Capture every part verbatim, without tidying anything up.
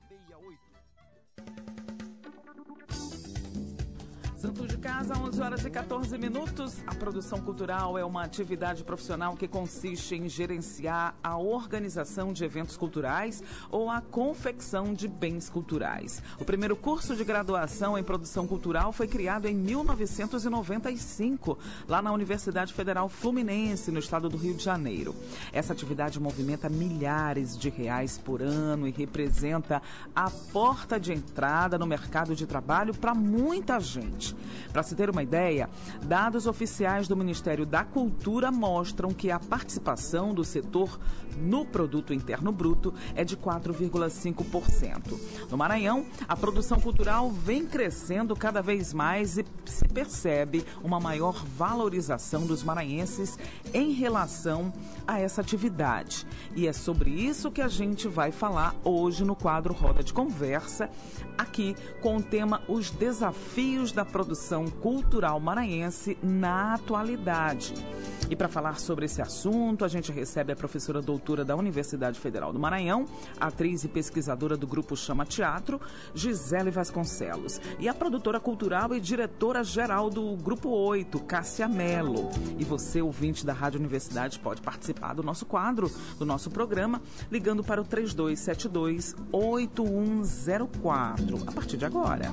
Santo de Casa, onze horas e quatorze minutos. A produção cultural é uma atividade profissional que consiste em gerenciar a organização de eventos culturais ou a confecção de bens culturais. O primeiro curso de graduação em produção cultural foi criado em mil novecentos e noventa e cinco, lá na Universidade Federal Fluminense, no estado do Rio de Janeiro. Essa atividade movimenta milhares de reais por ano e representa a porta de entrada no mercado de trabalho para muita gente. Para se ter uma ideia, dados oficiais do Ministério da Cultura mostram que a participação do setor no Produto Interno Bruto é de quatro vírgula cinco por cento. No Maranhão, a produção cultural vem crescendo cada vez mais e se percebe uma maior valorização dos maranhenses em relação a essa atividade. E é sobre isso que a gente vai falar hoje no quadro Roda de Conversa, aqui com o tema Os Desafios da Produção Cultural Maranhense na Atualidade. E para falar sobre esse assunto, a gente recebe a professora doutora da Universidade Federal do Maranhão, atriz e pesquisadora do Grupo Chama Teatro, Gisele Vasconcelos, e a produtora cultural e diretora-geral do Grupo oito, Cássia Mello. E você, ouvinte da Rádio Universidade, pode participar do nosso quadro, do nosso programa, ligando para o três dois sete dois, oito um zero quatro, a partir de agora.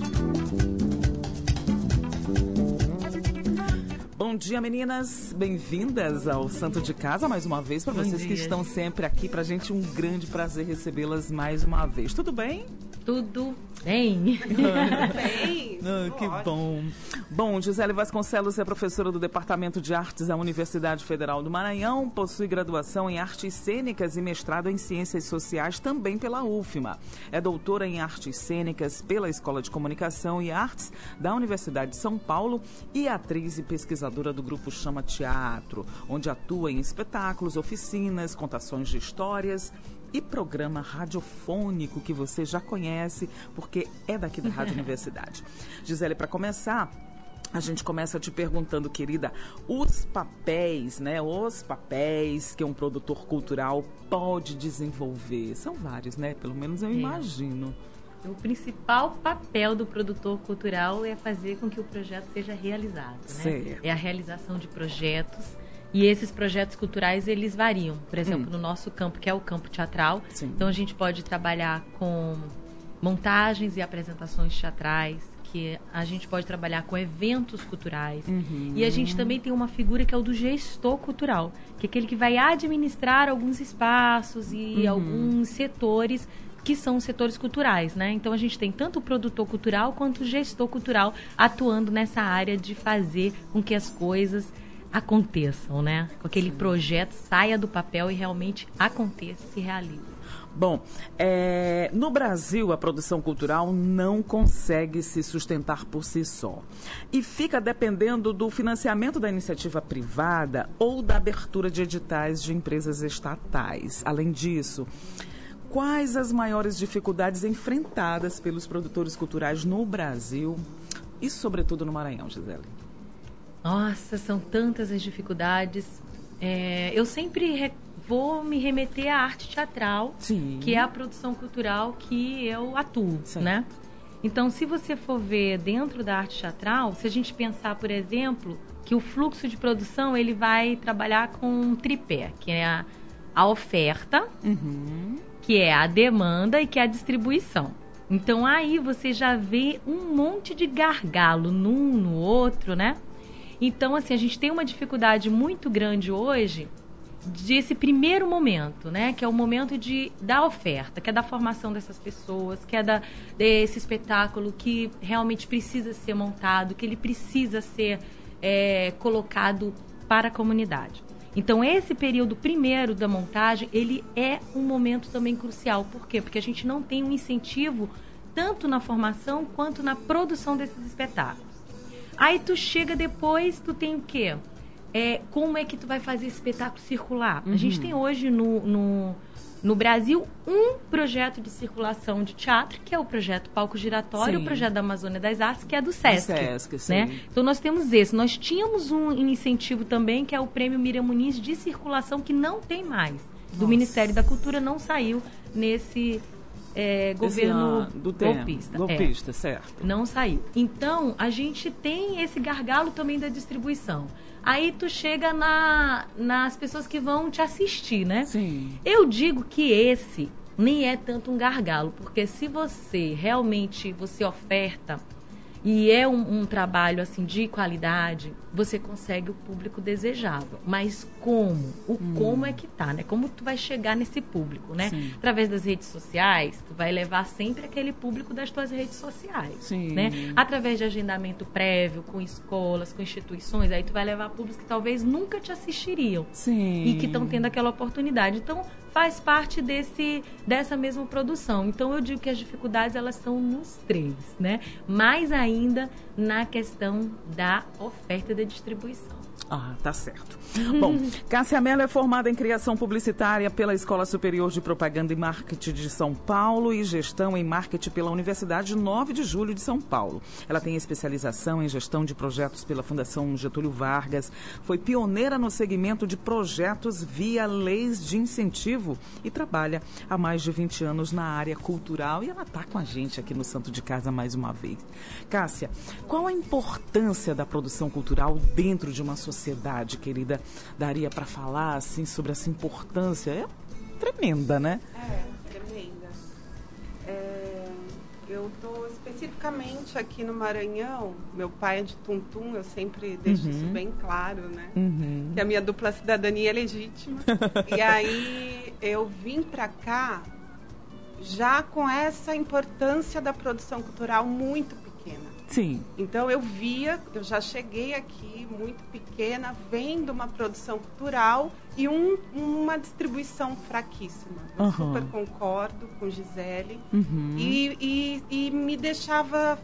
Bom dia, meninas. Bem-vindas ao Santo de Casa, mais uma vez, para vocês que estão sempre aqui. Para a gente, um grande prazer recebê-las mais uma vez. Tudo bem? Tudo bem. bem. Ah, que bom. Bom, Gisele Vasconcelos é professora do Departamento de Artes da Universidade Federal do Maranhão, possui graduação em Artes Cênicas e mestrado em Ciências Sociais também pela U F M A. É doutora em Artes Cênicas pela Escola de Comunicação e Artes da Universidade de São Paulo e atriz e pesquisadora do Grupo Chama Teatro, onde atua em espetáculos, oficinas, contações de histórias e programa radiofônico que você já conhece, porque é daqui da Rádio Universidade. Gisele, para começar, a gente começa te perguntando, querida, os papéis, né? Os papéis que um produtor cultural pode desenvolver. São vários, né? Pelo menos eu é. imagino. O principal papel do produtor cultural é fazer com que o projeto seja realizado, né? Certo. É a realização de projetos. E esses projetos culturais, eles variam. Por exemplo, hum. no nosso campo, que é o campo teatral. Sim. Então, a gente pode trabalhar com montagens e apresentações teatrais, que a gente pode trabalhar com eventos culturais. Uhum. E a gente também tem uma figura que é o do gestor cultural, que é aquele que vai administrar alguns espaços e uhum. alguns setores que são os setores culturais, né? Então, a gente tem tanto o produtor cultural quanto o gestor cultural atuando nessa área de fazer com que as coisas aconteçam, né? Com aquele projeto saia do papel e realmente aconteça, se realize. Bom, é, no Brasil a produção cultural não consegue se sustentar por si só e fica dependendo do financiamento da iniciativa privada ou da abertura de editais de empresas estatais. Além disso, quais as maiores dificuldades enfrentadas pelos produtores culturais no Brasil e, sobretudo, no Maranhão, Gisele? Nossa, são tantas as dificuldades. É, eu sempre re- vou me remeter à arte teatral, Sim. que é a produção cultural que eu atuo, Sim. né? Então, se você for ver dentro da arte teatral, se a gente pensar, por exemplo, que o fluxo de produção ele vai trabalhar com um tripé, que é a, a oferta, uhum. que é a demanda e que é a distribuição. Então, aí você já vê um monte de gargalo num, no outro, né? Então, assim, a gente tem uma dificuldade muito grande hoje desse primeiro momento, né? Que é o momento de, da oferta, que é da formação dessas pessoas, que é da, desse espetáculo que realmente precisa ser montado, que ele precisa ser é, colocado para a comunidade. Então, esse período primeiro da montagem, ele é um momento também crucial. Por quê? Porque a gente não tem um incentivo tanto na formação quanto na produção desses espetáculos. Aí tu chega depois, tu tem o quê? É, como é que tu vai fazer esse espetáculo circular? Uhum. A gente tem hoje no, no, no Brasil um projeto de circulação de teatro, que é o projeto Palco Giratório, sim. o projeto da Amazônia das Artes, que é do Sesc. Do Sesc, sim. Né? Então nós temos esse. Nós tínhamos um incentivo também, que é o Prêmio Miriam Muniz de circulação, que não tem mais. Do Nossa. Ministério da Cultura, não saiu nesse... é, governo do golpista. Golpista, é, certo. Não saiu. Então, a gente tem esse gargalo também da distribuição. Aí tu chega na, nas pessoas que vão te assistir, né? Sim. Eu digo que esse nem é tanto um gargalo, porque se você realmente você oferta e é um, um trabalho assim de qualidade, você consegue o público desejável. Mas como? O hum. como é que tá, né? Como tu vai chegar nesse público, né? Sim. Através das redes sociais, tu vai levar sempre aquele público das tuas redes sociais, Sim. né? Através de agendamento prévio, com escolas, com instituições, aí tu vai levar públicos que talvez nunca te assistiriam. Sim. E que estão tendo aquela oportunidade. Então, faz parte desse, dessa mesma produção. Então, eu digo que as dificuldades, elas estão nos três, né? Mais ainda na questão da oferta e da distribuição. Ah, tá certo. Bom, Cássia Mello é formada em criação publicitária pela Escola Superior de Propaganda e Marketing de São Paulo e gestão em marketing pela Universidade nove de Julho de São Paulo. Ela tem especialização em gestão de projetos pela Fundação Getúlio Vargas, foi pioneira no segmento de projetos via leis de incentivo e trabalha há mais de vinte anos na área cultural e ela está com a gente aqui no Santo de Casa mais uma vez. Cássia, qual a importância da produção cultural dentro de uma sociedade, querida? Daria para falar assim sobre essa importância? É tremenda, né? É, tremenda. É, eu estou especificamente aqui no Maranhão. Meu pai é de Tuntum, eu sempre deixo uhum. isso bem claro, né? Uhum. Que a minha dupla cidadania é legítima. E aí eu vim para cá já com essa importância da produção cultural muito pequena. Sim. Então eu via, eu já cheguei aqui muito pequena, vendo uma produção cultural e um, uma distribuição fraquíssima. Eu uhum. super concordo com Gisele. Uhum. E, e, e me deixava,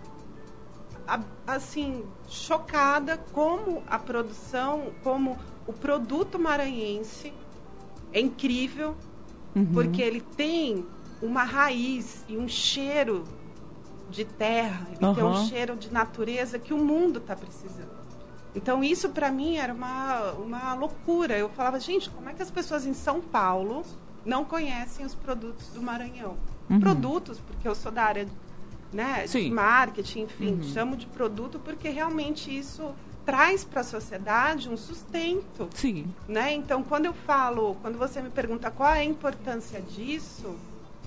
assim, chocada como a produção, como o produto maranhense é incrível, uhum. porque ele tem uma raiz e um cheiro de terra, ele uhum. tem um cheiro de natureza que o mundo está precisando. Então, isso para mim era uma, uma loucura. Eu falava, gente, como é que as pessoas em São Paulo não conhecem os produtos do Maranhão? Uhum. Produtos, porque eu sou da área, né, de marketing, enfim, uhum. chamo de produto porque realmente isso traz para a sociedade um sustento. Sim. Né? Então, quando eu falo, quando você me pergunta qual é a importância disso,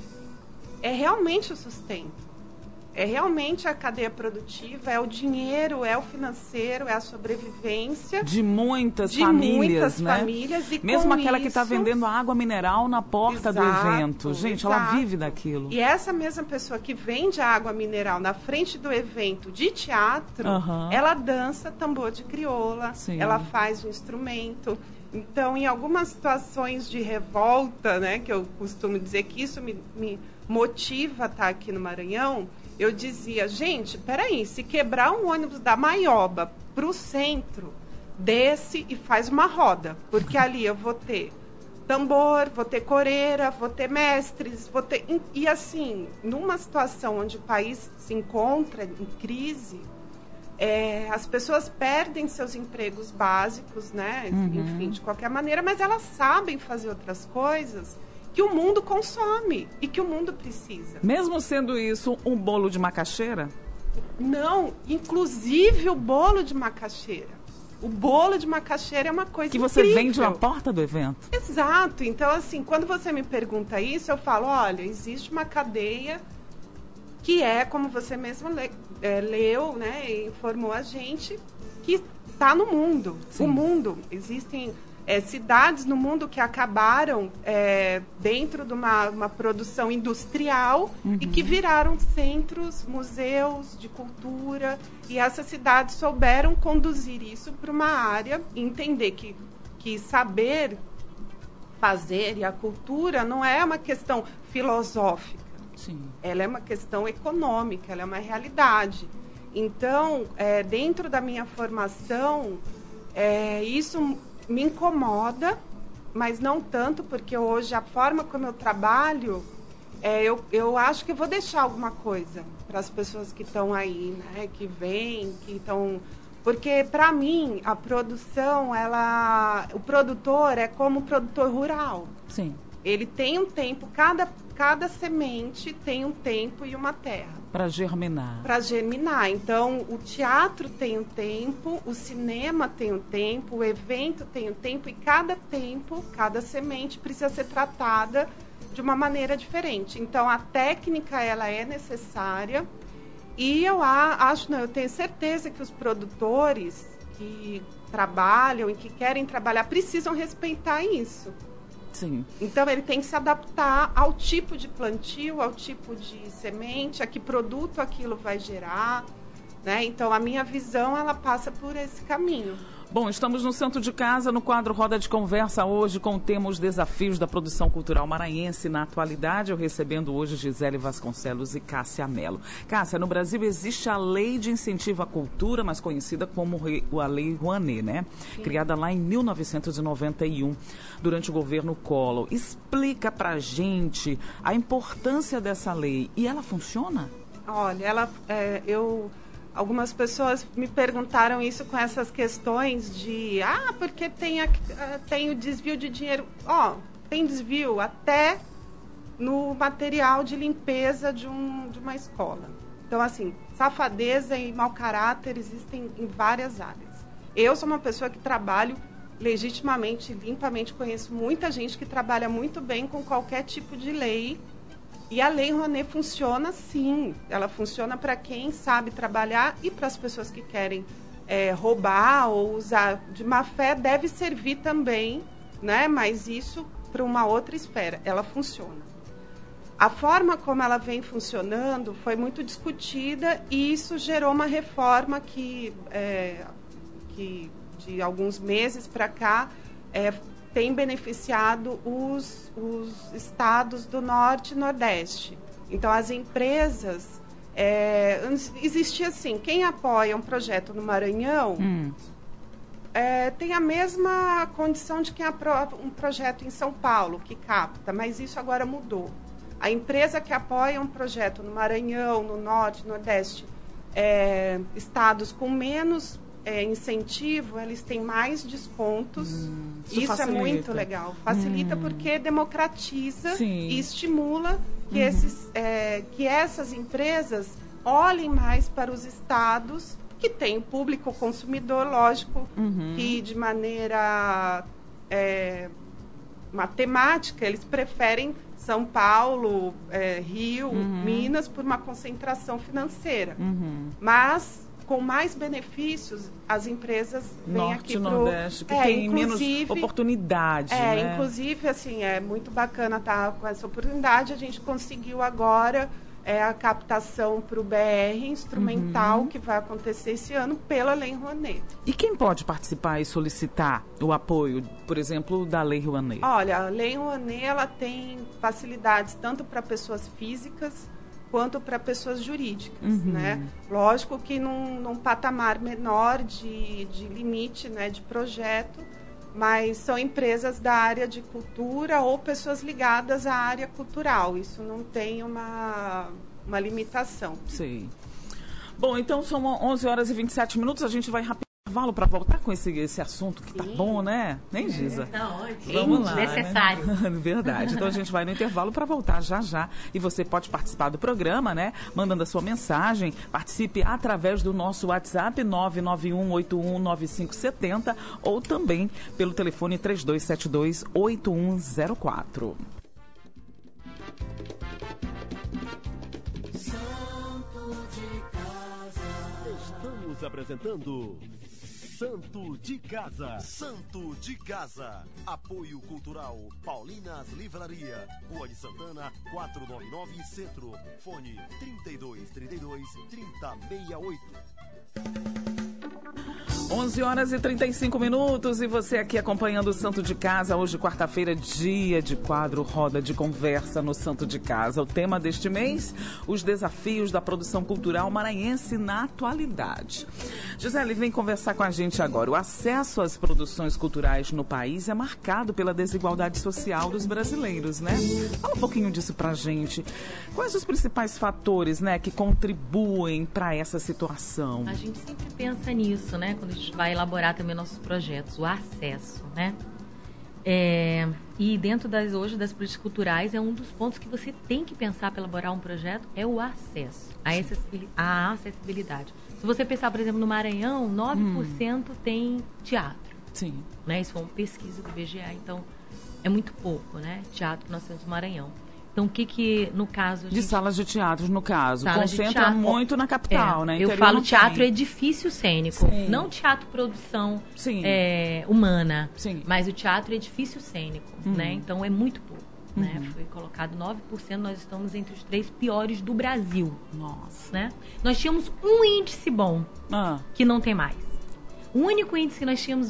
é realmente o sustento. É realmente a cadeia produtiva, é o dinheiro, é o financeiro, é a sobrevivência. De muitas de famílias, muitas né? famílias. E mesmo aquela isso... que está vendendo água mineral na porta exato, do evento. Gente, exato. ela vive daquilo. E essa mesma pessoa que vende a água mineral na frente do evento de teatro, uhum. ela dança tambor de crioula, Sim. ela faz um instrumento. Então, em algumas situações de revolta, né, que eu costumo dizer que isso me, me motiva a estar aqui no Maranhão, eu dizia, gente, peraí, se quebrar um ônibus da Maioba para o centro, desce e faz uma roda, porque ali eu vou ter tambor, vou ter coreira, vou ter mestres, vou ter... E assim, numa situação onde o país se encontra em crise, é, as pessoas perdem seus empregos básicos, né? Uhum. Enfim, de qualquer maneira, mas elas sabem fazer outras coisas que o mundo consome e que o mundo precisa. Mesmo sendo isso um bolo de macaxeira? Não, inclusive o bolo de macaxeira. O bolo de macaxeira é uma coisa que você incrível. vende na porta do evento. Exato. Então, assim, quando você me pergunta isso, eu falo, olha, existe uma cadeia que é, como você mesmo le, é, leu, né, e informou a gente, que está no mundo. Sim. O mundo, existem... É, cidades no mundo que acabaram é, dentro de uma, uma produção industrial uhum. e que viraram centros, museus de cultura. E essas cidades souberam conduzir isso para uma área e entender que, que saber fazer e a cultura não é uma questão filosófica. Sim. Ela é uma questão econômica, ela é uma realidade. Então, é, dentro da minha formação, é, isso... me incomoda, mas não tanto, porque hoje a forma como eu trabalho, é, eu, eu acho que eu vou deixar alguma coisa para as pessoas que estão aí, né, que vêm, que estão... Porque, para mim, a produção, ela, o produtor é como o produtor rural. Sim. Ele tem um tempo, cada, cada semente tem um tempo e uma terra. Para germinar. Para germinar. Então, o teatro tem um tempo, o cinema tem um tempo, o evento tem um tempo, e cada tempo, cada semente precisa ser tratada de uma maneira diferente. Então, a técnica, ela é necessária, e eu acho, não, eu tenho certeza que os produtores que trabalham e que querem trabalhar precisam respeitar isso. Sim. Então, ele tem que se adaptar ao tipo de plantio, ao tipo de semente, a que produto aquilo vai gerar, né? Então, a minha visão, ela passa por esse caminho. Bom, estamos no Santo de Casa, no quadro Roda de Conversa, hoje com o tema Os Desafios da Produção Cultural Maranhense na Atualidade. Eu recebendo hoje Gisele Vasconcelos e Cássia Mello. Cássia, no Brasil existe a Lei de Incentivo à Cultura, mais conhecida como a Lei Rouanet, né? Sim. Criada lá em mil novecentos e noventa e um, durante o governo Collor. Explica pra gente a importância dessa lei. E ela funciona? Olha, ela, é, eu... Algumas pessoas me perguntaram isso com essas questões de, ah, porque tem, a, tem o desvio de dinheiro. Ó, oh, tem desvio até no material de limpeza de, um, de uma escola. Então, assim, safadeza e mau caráter existem em várias áreas. Eu sou uma pessoa que trabalho legitimamente, limpamente, conheço muita gente que trabalha muito bem com qualquer tipo de lei. E a Lei Rouanet funciona, sim. Ela funciona para quem sabe trabalhar, e para as pessoas que querem é, roubar ou usar de má fé, deve servir também, né? Mas isso para uma outra esfera. Ela funciona. A forma como ela vem funcionando foi muito discutida, e isso gerou uma reforma que, é, que de alguns meses para cá, é, tem beneficiado os, os estados do Norte e Nordeste. Então, as empresas... É, existia assim, quem apoia um projeto no Maranhão hum. é, tem a mesma condição de quem aprova um projeto em São Paulo, que capta, mas isso agora mudou. A empresa que apoia um projeto no Maranhão, no Norte, Nordeste, é, estados com menos... É, incentivo, eles têm mais descontos. Hum, isso isso é muito legal. Facilita hum. porque democratiza Sim. e estimula que, uhum. esses, é, que essas empresas olhem mais para os estados que têm o público consumidor, lógico, uhum. que de maneira é, matemática eles preferem São Paulo, é, Rio, uhum. Minas, por uma concentração financeira. Uhum. Mas... com mais benefícios, as empresas vêm Norte aqui para o Nordeste, que é, tem menos oportunidade. É, né? Inclusive, assim, é muito bacana estar com essa oportunidade. A gente conseguiu agora é, a captação para o B R instrumental, uhum. que vai acontecer esse ano pela Lei Rouanet. E quem pode participar e solicitar o apoio, por exemplo, da Lei Rouanet? Olha, a Lei Rouanet, ela tem facilidades tanto para pessoas físicas quanto para pessoas jurídicas, uhum. né? Lógico que num, num patamar menor de, de limite, né, de projeto, mas são empresas da área de cultura ou pessoas ligadas à área cultural. Isso não tem uma, uma limitação. Sim. Bom, então são onze horas e vinte e sete minutos, a gente vai rapidinho intervalo para voltar com esse, esse assunto que Sim. tá bom, né? Nem Giza? Tá ótimo. Vamos lá, necessário. Né? Verdade. Então a gente vai no intervalo para voltar já já. E você pode participar do programa, né? Mandando a sua mensagem. Participe através do nosso WhatsApp nove nove um oito um nove cinco sete zero ou também pelo telefone três dois sete dois oito um zero quatro. Estamos apresentando Santo de Casa. Santo de Casa. Apoio Cultural Paulinas Livraria. Rua de Santana, quatrocentos e noventa e nove, Centro. Fone trinta e dois, trinta e dois, trinta, sessenta e oito. onze horas e trinta e cinco minutos e você aqui acompanhando o Santo de Casa, hoje quarta-feira, dia de quadro Roda de Conversa no Santo de Casa. O tema deste mês, os desafios da produção cultural maranhense na atualidade. Gisele, vem conversar com a gente agora. O acesso às produções culturais no país é marcado pela desigualdade social dos brasileiros, né? Fala um pouquinho disso pra gente. Quais os principais fatores, né, que contribuem para essa situação? A gente sempre pensa nisso, né, quando a gente vai elaborar também nossos projetos, o acesso, né? É, e dentro das hoje das políticas culturais é um dos pontos que você tem que pensar para elaborar um projeto é o acesso, a acessibilidade. A acessibilidade. Se você pensar, por exemplo, no Maranhão, nove por cento hum. tem teatro. Sim. Né? Isso foi uma pesquisa do I B G A, então é muito pouco, né? Teatro que nós temos no Maranhão. Então, o que que, no caso... De gente... salas de teatro, no caso. Salas concentra teatro, muito na capital, é, né? Eu Interior falo teatro tem. edifício cênico, Sim. não teatro produção Sim. É, humana, Sim. mas o teatro edifício cênico, uhum. né? Então, é muito pouco. Uhum. Né? Foi colocado nove por cento, nós estamos entre os três piores do Brasil. Nossa. Né? Nós tínhamos um índice bom, ah. que não tem mais. O único índice que nós tínhamos,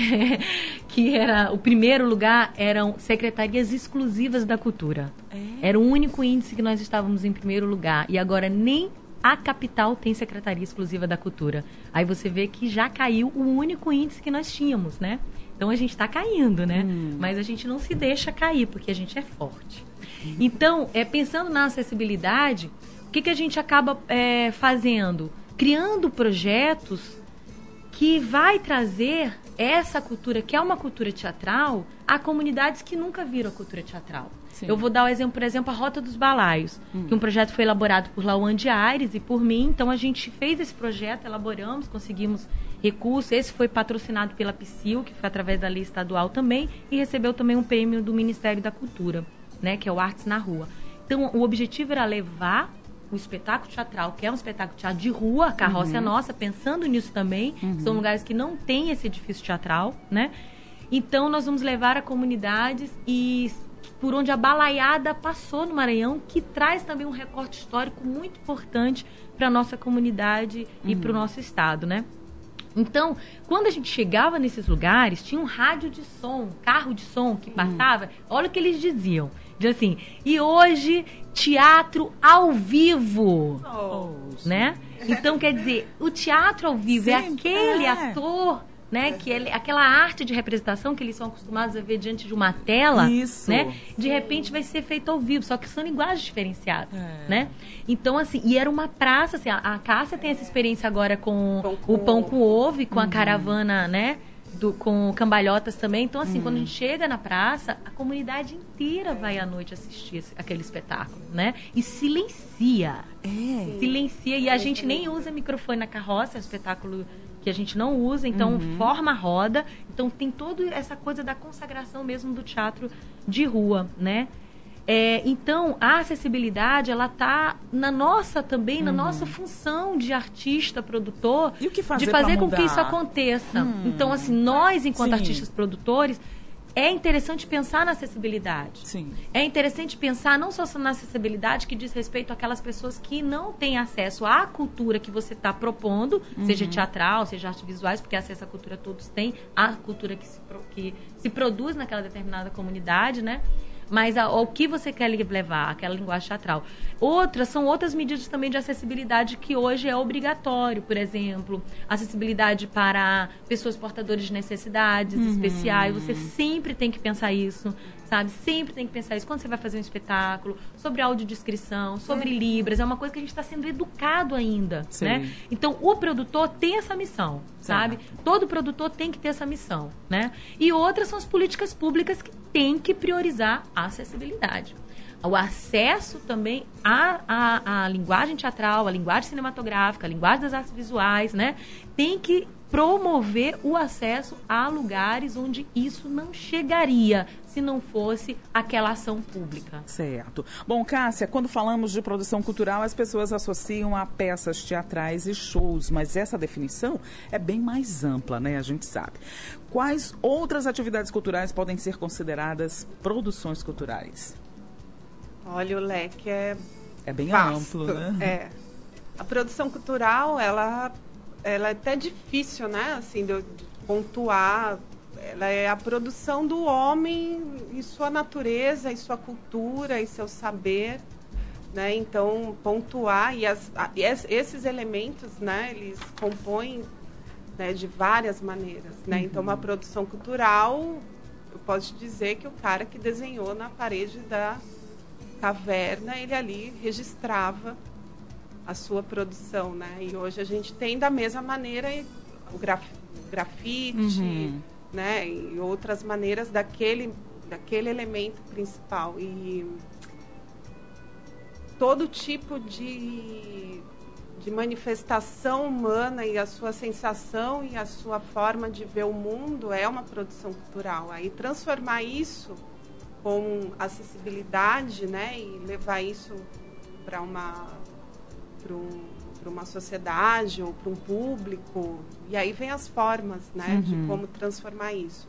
que era o primeiro lugar, eram secretarias exclusivas da cultura. É? Era o único índice que nós estávamos em primeiro lugar. E agora nem a capital tem secretaria exclusiva da cultura. Aí você vê que já caiu o único índice que nós tínhamos, né? Então a gente está caindo, né? Hum. Mas a gente não se deixa cair, porque a gente é forte. Hum. Então, é, pensando na acessibilidade, o que, que a gente acaba é, fazendo? Criando projetos que vai trazer essa cultura, que é uma cultura teatral, a comunidades que nunca viram a cultura teatral. Sim. Eu vou dar o exemplo, por exemplo, a Rota dos Balaios, hum. que um projeto foi elaborado por Lauane Aires e por mim. Então, a gente fez esse projeto, elaboramos, conseguimos recursos. Esse foi patrocinado pela Psyll, que foi através da lei estadual também, e recebeu também um prêmio do Ministério da Cultura, né, que é o Artes na Rua. Então, o objetivo era levar o espetáculo teatral, que é um espetáculo de teatro de rua, a carroça uhum. é nossa, pensando nisso também, uhum. são lugares que não tem esse edifício teatral, né? Então, nós vamos levar a comunidades e por onde a balaiada passou no Maranhão, que traz também um recorte histórico muito importante para a nossa comunidade uhum. e para o nosso estado, né? Então, quando a gente chegava nesses lugares, tinha um rádio de som, um carro de som que passava, uhum. olha o que eles diziam. Diz assim, e hoje, teatro ao vivo, oh, né? Então, quer dizer, o teatro ao vivo Sim, é aquele é. ator, né? Que ele, aquela arte de representação que eles são acostumados a ver diante de uma tela, Isso. né? De repente vai ser feito ao vivo, só que são linguagens diferenciadas, é. né? Então, assim, e era uma praça, assim, a, a Cássia tem essa experiência agora com pão com o pão com ovo e com uhum. a caravana, né? Do, com cambalhotas também. Então, assim, hum. quando a gente chega na praça, a comunidade inteira vai à noite assistir esse, aquele espetáculo, né? E silencia. É. Silencia. E a gente nem usa microfone na carroça, é um espetáculo que a gente não usa, então uhum. forma a roda. Então, tem toda essa coisa da consagração mesmo do teatro de rua, né? É, então, a acessibilidade, ela está na nossa também, uhum. na nossa função de artista, produtor, e o que fazer de fazer com mudar? que isso aconteça. Hum. Então, assim, nós, enquanto Sim. artistas produtores, é interessante pensar na acessibilidade. Sim. É interessante pensar não só na acessibilidade que diz respeito àquelas pessoas que não têm acesso à cultura que você está propondo, uhum. seja teatral, seja artes visuais, porque acesso à cultura todos têm, a cultura que se, que se produz naquela determinada comunidade, né? Mas ao que você quer levar, aquela linguagem teatral. Outras são outras medidas também de acessibilidade que hoje é obrigatório. Por exemplo, acessibilidade para pessoas portadoras de necessidades uhum. especiais. Você sempre tem que pensar isso, sabe? Sempre tem que pensar isso. Quando você vai fazer um espetáculo, sobre audiodescrição, sobre uhum. Libras, é uma coisa que a gente está sendo educado ainda, Sim. né? Então, o produtor tem essa missão, sabe? Certo. Todo produtor tem que ter essa missão, né? E outras são as políticas públicas que têm que priorizar a acessibilidade. O acesso também à, à, à linguagem teatral, à linguagem cinematográfica, à linguagem das artes visuais, né? Tem que promover o acesso a lugares onde isso não chegaria se não fosse aquela ação pública. Certo. Bom, Cássia, quando falamos de produção cultural, as pessoas associam a peças teatrais e shows, mas essa definição é bem mais ampla, né? A gente sabe. Quais outras atividades culturais podem ser consideradas produções culturais? Olha, o leque é É bem vasto. amplo, né? É. A produção cultural, ela, ela é até difícil, né? Assim, de, de pontuar. Ela é a produção do homem em sua natureza, em sua cultura, em seu saber, né? Então, pontuar e, as, a, e esses elementos, né? Eles compõem, né, de várias maneiras, né? Uhum. Então, uma produção cultural, eu posso te dizer que o cara que desenhou na parede da caverna, ele ali registrava a sua produção, né? E hoje a gente tem da mesma maneira o graf, grafite, uhum. né? E outras maneiras daquele, daquele elemento principal. E todo tipo de, de manifestação humana e a sua sensação e a sua forma de ver o mundo é uma produção cultural. Aí transformar isso com acessibilidade, né? E levar isso para uma, para um, para uma sociedade ou para um público, e aí vem as formas, né, uhum. de como transformar isso.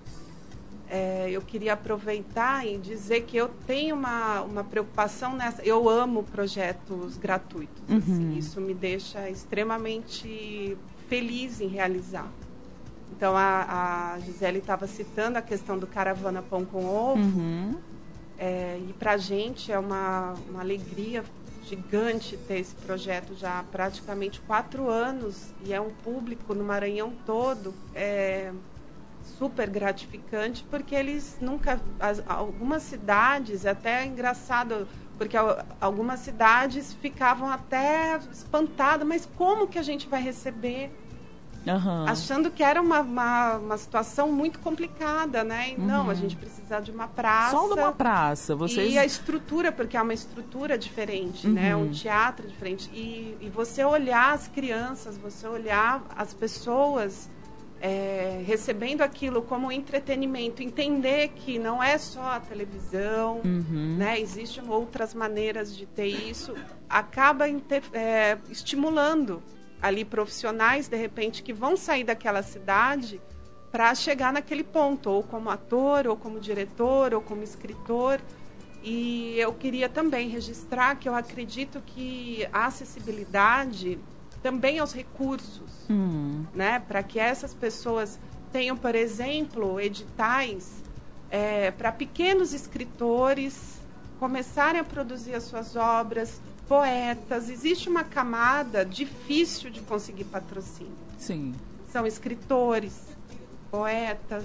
É, eu queria aproveitar e dizer que eu tenho uma, uma preocupação nessa. Eu amo projetos gratuitos. Uhum. Assim, isso me deixa extremamente feliz em realizar. Então, a, a Gisele estava citando a questão do Caravana Pão com Ovo. Uhum. É, e para a gente é uma, uma alegria gigante ter esse projeto já há praticamente quatro anos. E é um público no Maranhão todo. É, super gratificante, porque eles nunca... As, algumas cidades, até é engraçado, porque algumas cidades ficavam até espantadas, mas como que a gente vai receber? Uhum. Achando que era uma, uma, uma situação muito complicada, né? E uhum. não, a gente precisa de uma praça. Só de uma praça. Vocês... E a estrutura, porque é uma estrutura diferente, uhum. né? Um teatro diferente. E, e você olhar as crianças, você olhar as pessoas... É, recebendo aquilo como entretenimento, entender que não é só a televisão, uhum. né? Existem outras maneiras de ter isso, acaba inter, é, estimulando ali profissionais, de repente, que vão sair daquela cidade para chegar naquele ponto, ou como ator, ou como diretor, ou como escritor. E eu queria também registrar que eu acredito que a acessibilidade... também aos recursos, hum. né? Para que essas pessoas tenham, por exemplo, editais é, para pequenos escritores começarem a produzir as suas obras, poetas. Existe uma camada difícil de conseguir patrocínio. Sim. São escritores, poetas,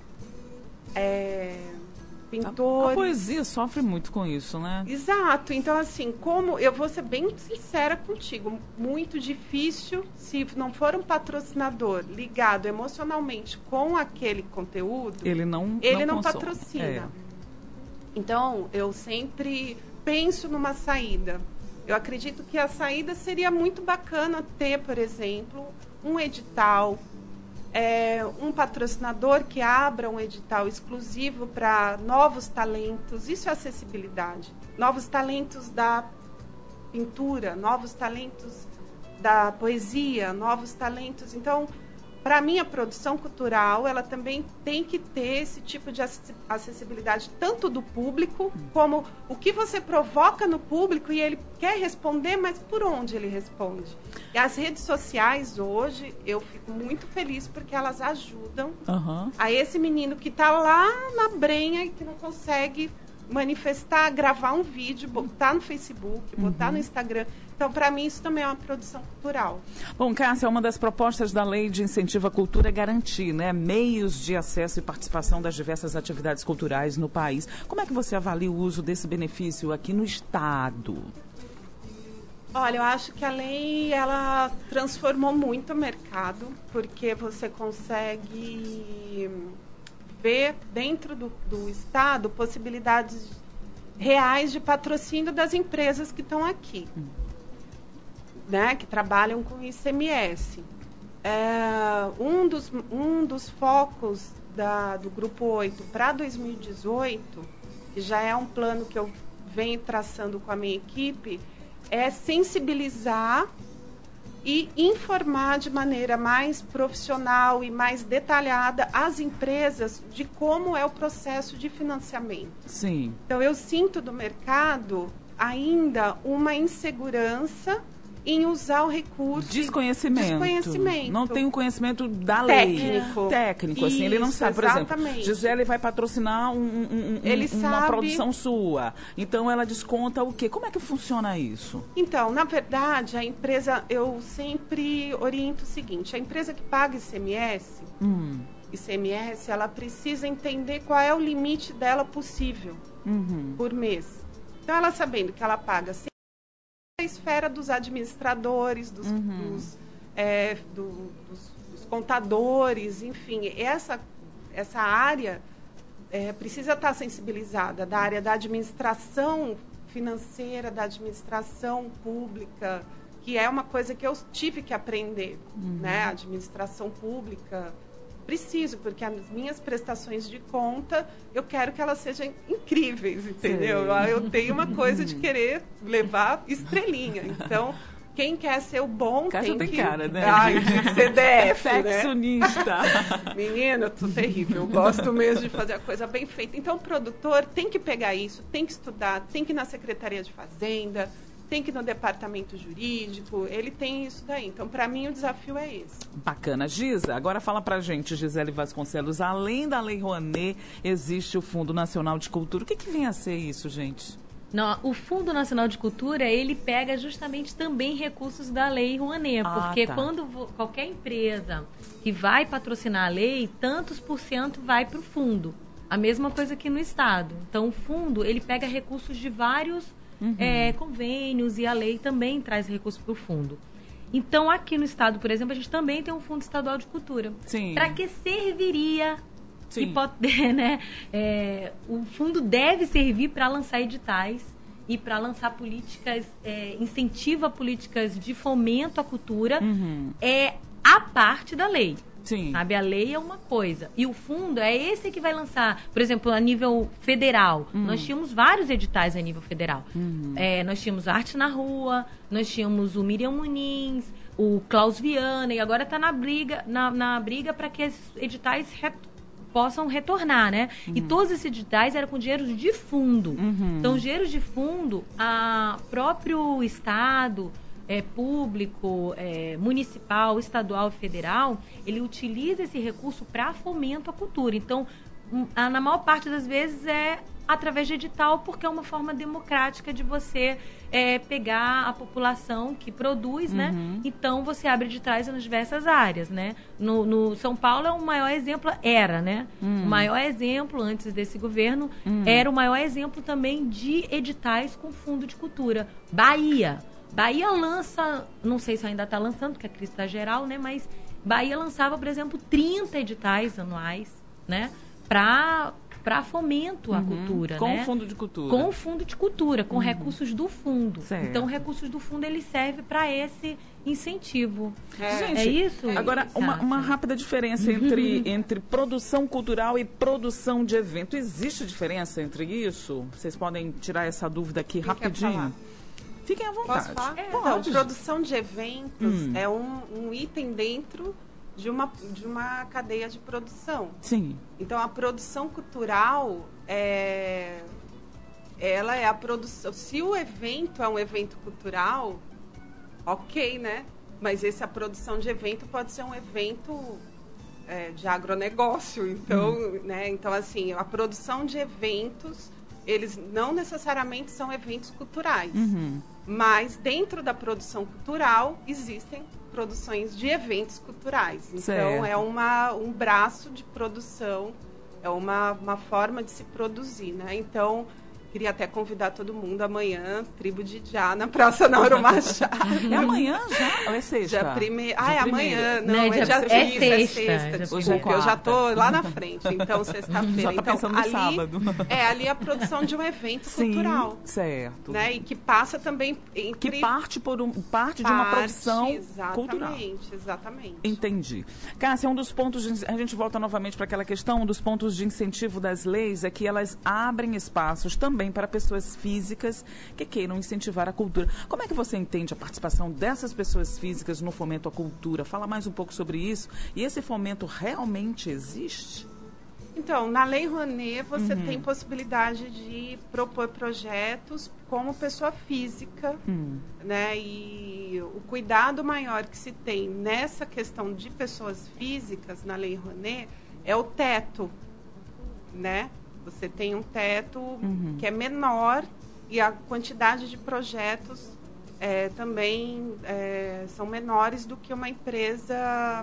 é, pintores. A, a poesia sofre muito com isso, né? Exato. Então, assim, como... Eu vou ser bem sincera contigo. Muito difícil, se não for um patrocinador ligado emocionalmente com aquele conteúdo... Ele não Ele não, não patrocina. É. Então, eu sempre penso numa saída. Eu acredito que a saída seria muito bacana ter, por exemplo, um edital... É, um patrocinador que abra um edital exclusivo para novos talentos. Isso é acessibilidade. Novos talentos da pintura, novos talentos da poesia, novos talentos. Então, para mim, a produção cultural, ela também tem que ter esse tipo de acessibilidade, tanto do público, como o que você provoca no público e ele quer responder, mas por onde ele responde? E as redes sociais hoje, eu fico muito feliz porque elas ajudam uhum. a esse menino que está lá na brenha e que não consegue manifestar, gravar um vídeo, botar no Facebook, botar uhum. no Instagram. Então, para mim, isso também é uma produção cultural. Bom, Cássia, uma das propostas da Lei de Incentivo à Cultura é garantir, né, meios de acesso e participação das diversas atividades culturais no país. Como é que você avalia o uso desse benefício aqui no Estado? Olha, eu acho que a lei, ela transformou muito o mercado, porque você consegue ver dentro do, do Estado possibilidades reais de patrocínio das empresas que estão aqui. Hum. Né, que trabalham com I C M S. É, um, dos, um dos focos da, do Grupo oito para dois mil e dezoito, que já é um plano que eu venho traçando com a minha equipe, é sensibilizar e informar de maneira mais profissional e mais detalhada as empresas de como é o processo de financiamento. Sim. Então, eu sinto do mercado ainda uma insegurança em usar o recurso... Desconhecimento. Desconhecimento. Não tem o conhecimento da lei. Técnico. Técnico, assim, Isso, ele não sabe. Por exatamente. exemplo, Gisele vai patrocinar um, um, um, ele uma sabe... produção sua. Então, ela desconta o quê? Como é que funciona isso? Então, na verdade, a empresa... Eu sempre oriento o seguinte. A empresa que paga I C M S... Hum. I C M S, ela precisa entender qual é o limite dela possível uhum. por mês. Então, ela sabendo que ela paga... a esfera dos administradores, dos, uhum. dos, é, do, dos, dos contadores, enfim, essa, essa área é, precisa estar sensibilizada, da área da administração financeira, da administração pública, que é uma coisa que eu tive que aprender, uhum. né? A administração pública, preciso, porque as minhas prestações de conta, eu quero que elas sejam incríveis, entendeu? Sim. Eu tenho uma coisa de querer levar estrelinha, então... Quem quer ser o bom Caixa tem, tem que... cara, né? Ai, de C D F, né? Perfeccionista. Menina, eu tô terrível. Eu gosto mesmo de fazer a coisa bem feita. Então, o produtor tem que pegar isso, tem que estudar, tem que ir na Secretaria de Fazenda, tem que ir no Departamento Jurídico, ele tem isso daí. Então, para mim, o desafio é esse. Bacana. Gisa, agora fala pra gente, Gisele Vasconcelos, além da Lei Rouanet, existe o Fundo Nacional de Cultura. O que, que vem a ser isso, gente? Não, o Fundo Nacional de Cultura, ele pega justamente também recursos da Lei Rouanet, ah, porque tá. quando qualquer empresa que vai patrocinar a lei, tantos por cento vai para o fundo. A mesma coisa aqui no Estado. Então, o fundo, ele pega recursos de vários uhum. é, convênios e a lei também traz recursos para o fundo. Então, aqui no Estado, por exemplo, a gente também tem um Fundo Estadual de Cultura. Sim. Para que serviria... E pode, né, é, o fundo deve servir para lançar editais e para lançar políticas, é, incentiva políticas de fomento à cultura, uhum. é a parte da lei. Sim. Sabe, a lei é uma coisa. E o fundo é esse que vai lançar, por exemplo, a nível federal. Uhum. Nós tínhamos vários editais a nível federal. Uhum. É, nós tínhamos Arte na Rua, nós tínhamos o Miriam Muniz, o Klaus Viana, e agora está na briga, na, na briga para que esses editais retornem. Possam retornar, né? Uhum. E todos esses editais eram com dinheiro de fundo. Uhum. Então, dinheiro de fundo, a próprio Estado, é, público, é, municipal, estadual, federal, ele utiliza esse recurso para fomento à cultura. Então, a, na maior parte das vezes é através de edital, porque é uma forma democrática de você é, pegar a população que produz, uhum. né? Então, você abre editais nas diversas áreas, né? No, no São Paulo é o maior exemplo, era, né? Uhum. O maior exemplo, antes desse governo, uhum. era o maior exemplo também de editais com fundo de cultura. Bahia. Bahia lança, não sei se ainda está lançando, porque a crise está geral, né? Mas Bahia lançava, por exemplo, trinta editais anuais, né? Para... para fomento à uhum. cultura, com né? Com fundo de cultura. Com fundo de cultura, com uhum. recursos do fundo. Certo. Então, recursos do fundo, ele serve para esse incentivo. É. Gente, é isso? Agora, é uma, uma rápida diferença entre, entre produção cultural e produção de evento. Existe diferença entre isso? Vocês podem tirar essa dúvida aqui Quem rapidinho? Fiquem à vontade. Posso falar? É, então, produção de eventos hum. é um, um item dentro... De uma, de uma cadeia de produção. Sim. Então, a produção cultural, é, ela é a produção... Se o evento é um evento cultural, ok, né? Mas essa produção de evento pode ser um evento é, de agronegócio. Então, uhum. né? Então, assim, a produção de eventos, eles não necessariamente são eventos culturais. Uhum. Mas, dentro da produção cultural, existem produções de eventos culturais. Então, certo. é uma, um braço de produção, é uma, uma forma de se produzir, né? Então, queria até convidar todo mundo amanhã, Tribo de Já, na Praça Nauro Machado. É amanhã já? Ou é sexta? Já prime... Ah, é amanhã. Não, não é, já, já é, isso, sexta, é sexta. Desculpa, eu já estou lá na frente. Então, sexta-feira. Já tá então, pensando ali, no sábado. É, ali a produção de um evento Sim, cultural. Certo. Né? E que passa também... Entre... Que parte, por um, parte, parte de uma produção exatamente, cultural. Exatamente, exatamente. Entendi. Cássia, um dos pontos... De, a gente volta novamente para aquela questão, um dos pontos de incentivo das leis é que elas abrem espaços também para pessoas físicas que queiram incentivar a cultura. Como é que você entende a participação dessas pessoas físicas no fomento à cultura? Fala mais um pouco sobre isso. E esse fomento realmente existe? Então, na Lei Rouanet, você uhum. tem possibilidade de propor projetos como pessoa física, uhum. né? E o cuidado maior que se tem nessa questão de pessoas físicas na Lei Rouanet é o teto, né? Você tem um teto uhum. que é menor e a quantidade de projetos é, também é, são menores do que uma empresa,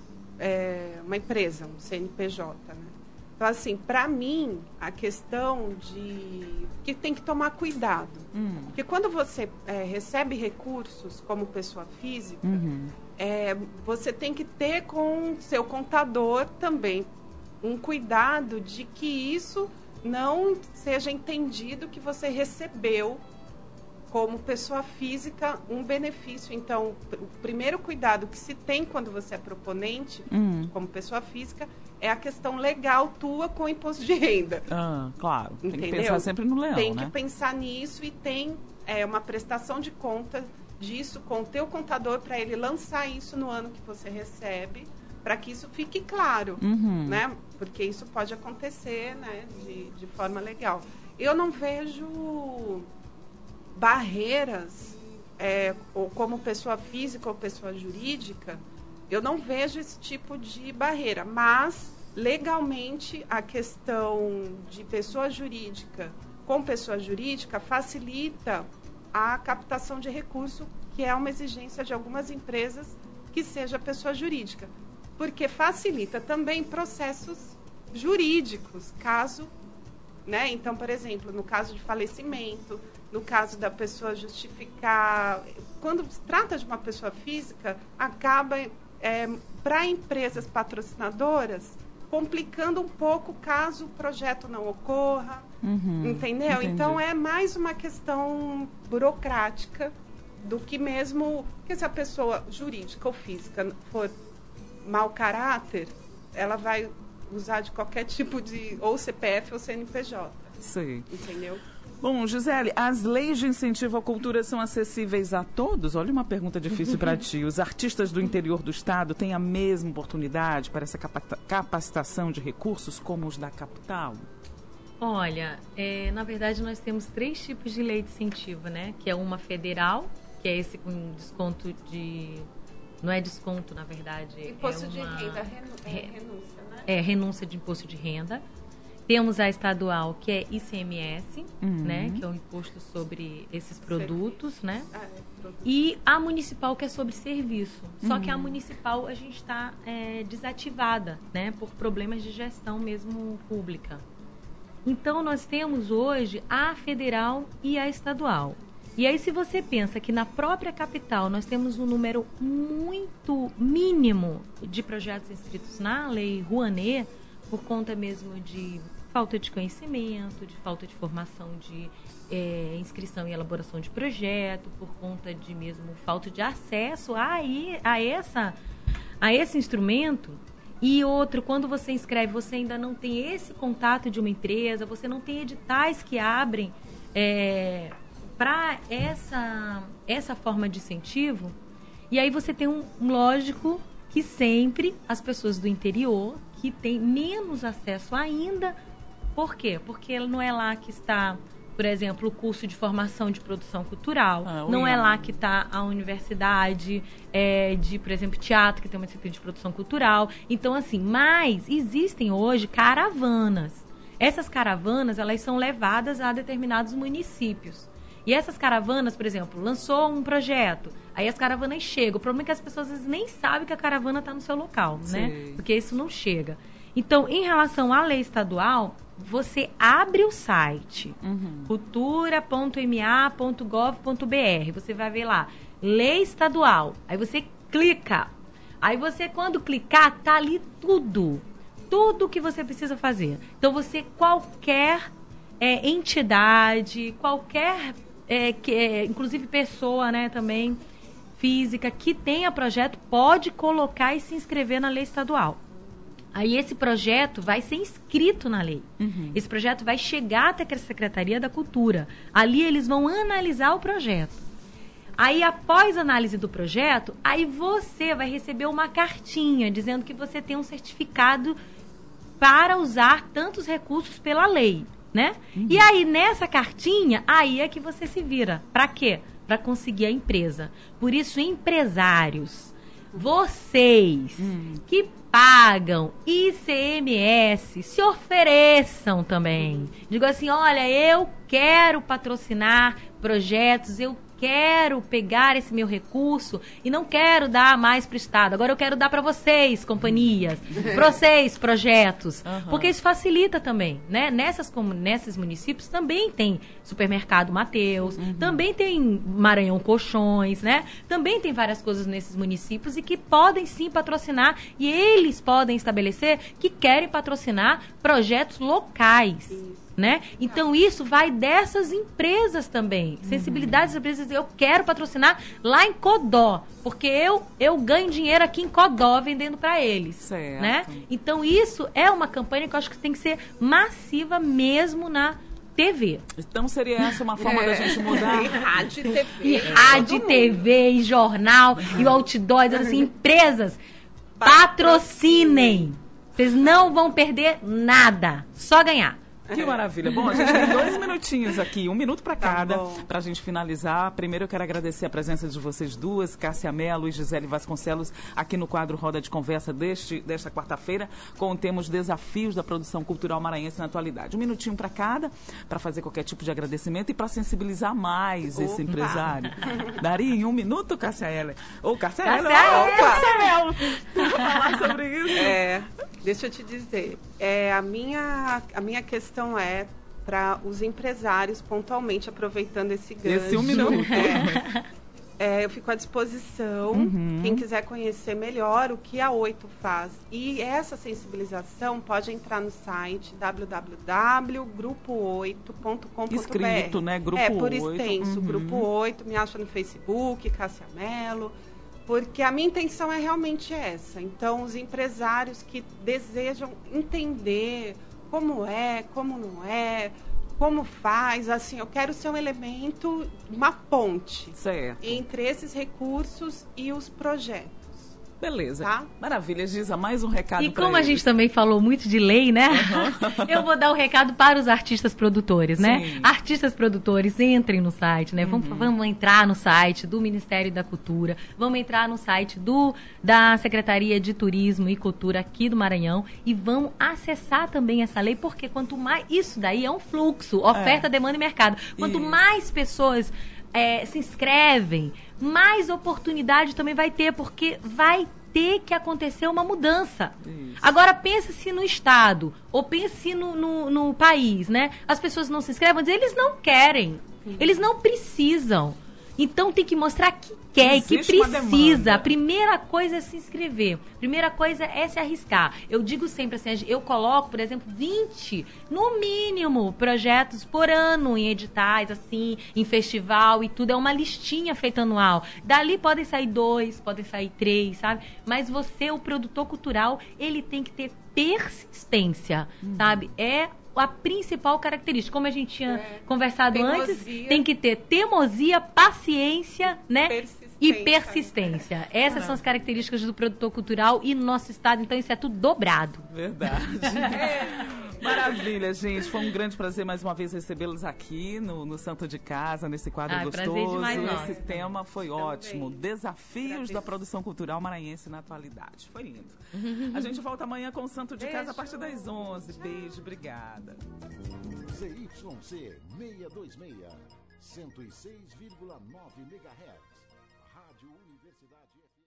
é, uma empresa, um C N P J, né? Então, assim, para mim, a questão de... que tem que tomar cuidado. Uhum. Porque quando você é, recebe recursos como pessoa física, uhum. é, você tem que ter com seu contador também um cuidado de que isso não seja entendido que você recebeu como pessoa física um benefício. Então, o primeiro cuidado que se tem quando você é proponente, uhum. como pessoa física, é a questão legal tua com o imposto de renda. Ah, claro. Entendeu? Tem que pensar sempre no leão, Tem né? que pensar nisso e tem é, uma prestação de conta disso com o teu contador para ele lançar isso no ano que você recebe, para que isso fique claro, uhum. né? Porque isso pode acontecer, né? De, de forma legal. Eu não vejo barreiras, é, ou como pessoa física ou pessoa jurídica, eu não vejo esse tipo de barreira, mas legalmente a questão de pessoa jurídica com pessoa jurídica facilita a captação de recurso, que é uma exigência de algumas empresas que seja pessoa jurídica, porque facilita também processos jurídicos, caso, né? Então, por exemplo, no caso de falecimento, no caso da pessoa justificar, quando se trata de uma pessoa física, acaba é, para empresas patrocinadoras complicando um pouco caso o projeto não ocorra, uhum, entendeu? Entendi. Então é mais uma questão burocrática do que mesmo que se a pessoa jurídica ou física for mau caráter, ela vai usar de qualquer tipo de ou C P F ou C N P J. Sim. Entendeu? Bom, Gisele, as leis de incentivo à cultura são acessíveis a todos? Olha uma pergunta difícil para ti. Os artistas do interior do estado têm a mesma oportunidade para essa capacitação de recursos como os da capital? Olha, é, na verdade nós temos três tipos de lei de incentivo, né? Que é uma federal, que é esse com desconto de... Não é desconto, na verdade. Imposto é de uma... renda, renu... é renúncia, né? É, renúncia de imposto de renda. Temos a estadual, que é I C M S, uhum. né? Que é o imposto sobre esses produtos, Serviço. né? Ah, é, produto. E a municipal, que é sobre serviço. Uhum. Só que a municipal a gente está é, desativada, né? Por problemas de gestão mesmo pública. Então, nós temos hoje a federal e a estadual. E aí, se você pensa que na própria capital nós temos um número muito mínimo de projetos inscritos na Lei Rouanet, por conta mesmo de falta de conhecimento, de falta de formação de é, inscrição e elaboração de projeto, por conta de mesmo falta de acesso a, a, essa, a esse instrumento. E outro, quando você inscreve, você ainda não tem esse contato de uma empresa, você não tem editais que abrem é, para essa, essa forma de incentivo. E aí você tem um, lógico, que sempre as pessoas do interior que têm menos acesso ainda. Por quê? Porque não é lá que está, por exemplo, o curso de formação de produção cultural. Ah, não é lá que está a universidade é, de, por exemplo, teatro, que tem uma disciplina de produção cultural. Então, assim, mas existem hoje caravanas. Essas caravanas, elas são levadas a determinados municípios. E essas caravanas, por exemplo, lançou um projeto, aí as caravanas chegam. O problema é que as pessoas às vezes nem sabem que a caravana está no seu local, Sim. né? Porque isso não chega. Então, em relação à lei estadual, você abre o site uhum. cultura ponto m a ponto gov ponto b r. Você vai ver lá, lei estadual. Aí você clica. Aí você, quando clicar, tá ali tudo. Tudo que você precisa fazer. Então, você, qualquer é, entidade, qualquer... É, que, é, inclusive pessoa, né, também física, que tenha projeto, pode colocar e se inscrever na lei estadual. Aí esse projeto vai ser inscrito na lei. Uhum. Esse projeto vai chegar até a Secretaria da Cultura. Ali eles vão analisar o projeto. Aí, após a análise do projeto, aí você vai receber uma cartinha dizendo que você tem um certificado para usar tantos recursos pela lei. Né? Uhum. E aí, nessa cartinha, aí é que você se vira. Para quê? Para conseguir a empresa. Por isso, empresários, vocês uhum. que pagam I C M S, se ofereçam também. Digo assim, olha, eu quero patrocinar projetos, eu quero pegar esse meu recurso e não quero dar mais para o Estado. Agora eu quero dar para vocês, companhias, para vocês, projetos. Uhum. Porque isso facilita também, né? Nessas, como, nesses municípios também tem Supermercado Mateus, uhum. também tem Maranhão Colchões, né? Também tem várias coisas nesses municípios e que podem sim patrocinar, e eles podem estabelecer que querem patrocinar projetos locais. Isso. Né? Então isso vai dessas empresas também, uhum. sensibilidade das empresas. Eu quero patrocinar lá em Codó, porque eu, eu ganho dinheiro aqui em Codó vendendo para eles, certo. Né? Então isso é uma campanha que eu acho que tem que ser massiva mesmo na T V. Então seria essa uma forma é. da gente mudar? E rádio e T V. E rádio, T V, e jornal, uhum. e o outdoor, então, assim, empresas, patrocinem. Vocês não vão perder nada, só ganhar. Que maravilha. Bom, a gente tem dois minutinhos aqui, um minuto para cada, tá para a gente finalizar. Primeiro eu quero agradecer a presença de vocês duas, Cássia Mello e Gisele Vasconcelos, aqui no quadro Roda de Conversa deste, desta quarta-feira, com o tema Os Desafios da Produção Cultural Maranhense na Atualidade. Um minutinho para cada, para fazer qualquer tipo de agradecimento e para sensibilizar mais Opa. esse empresário. Daria em um minuto, Cássia Heller? Ou Cássia Heller, ou Cássia Mello, para falar sobre isso. É, deixa eu te dizer, é, a, minha, a minha questão é para os empresários, pontualmente, aproveitando esse gancho. Esse um minuto. É, é, eu fico à disposição, uhum. quem quiser conhecer melhor o que a Oito faz. E essa sensibilização pode entrar no site w w w ponto grupo oito ponto com ponto b r. Escrito, né? Grupo é, por oito. extenso, uhum. Grupo oito, me acha no Facebook, Cássia Mello. Porque a minha intenção é realmente essa. Então, os empresários que desejam entender como é, como não é, como faz, assim, eu quero ser um elemento, uma ponte certo. entre esses recursos e os projetos. Beleza. Tá? Maravilha, Giza. Mais um recado para E como eles. A gente também falou muito de lei, né? Uhum. Eu vou dar o um recado para os artistas produtores, né? Sim. Artistas produtores, entrem no site, né? Uhum. Vamos, vamos entrar no site do Ministério da Cultura, vamos entrar no site do, da Secretaria de Turismo e Cultura aqui do Maranhão e vamos acessar também essa lei, porque quanto mais... Isso daí é um fluxo, oferta, é. demanda e mercado. Quanto Isso. mais pessoas... É, se inscrevem, mais oportunidade também vai ter, porque vai ter que acontecer uma mudança. Isso. Agora, pense-se no Estado, ou pense no, no, no país, né? As pessoas não se inscrevem, vão dizer, eles não querem, uhum. eles não precisam. Então, tem que mostrar que quer Existe e que precisa. A primeira coisa é se inscrever. A primeira coisa é se arriscar. Eu digo sempre assim, eu coloco, por exemplo, vinte, no mínimo, projetos por ano em editais, assim, em festival e tudo. É uma listinha feita anual. Dali podem sair dois, podem sair três, sabe? Mas você, o produtor cultural, ele tem que ter persistência, hum. sabe? É a principal característica, como a gente tinha é. conversado teimosia. antes, tem que ter teimosia, paciência, né? Persistência. E persistência. Essas ah. são as características do produtor cultural e no nosso estado, então isso é tudo dobrado. Verdade. Maravilha, gente. Foi um grande prazer mais uma vez recebê-los aqui no, no Santo de Casa, nesse quadro ah, gostoso. Prazer demais, Esse nossa. tema foi Também. ótimo. Desafios Prazer. da produção cultural maranhense na atualidade. Foi lindo. A gente volta amanhã com o Santo de Beijo. Casa a partir das onze. Beijo, obrigada. Z Y C seiscentos e vinte e seis, cento e seis vírgula nove megahertz. Rádio Universidade F M.